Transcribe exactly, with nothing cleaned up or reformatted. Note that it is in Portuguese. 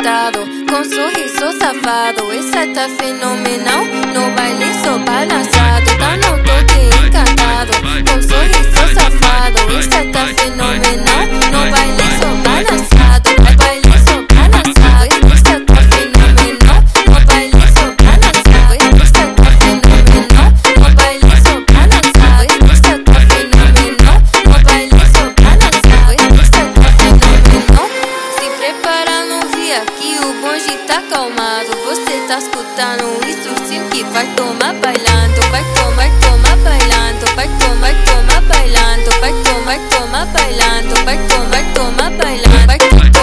encantado, com sorriso safado. Essa tá fenomenal, no baile sou balançado. Tá no toque encantado, com sorriso safado. Essa tá fenomenal, no baile sou balançado. No baile sou balançado. Essa tá fenomenal, no baile sou balançado. Essa tá fenomenal, no baile sou balançado. Essa tá fenomenal, no baile sou balançado. Essa tá fenomenal. Se prepara, não via que o bonde tá calmado. Você tá escutando isso, sim, que vai tomar bailando. Vai tomar, tomar bailando. Vai tomar, tomar bailando. Vai tomar, tomar bailando. Vai tomar, tomar bailando. Vai tomar.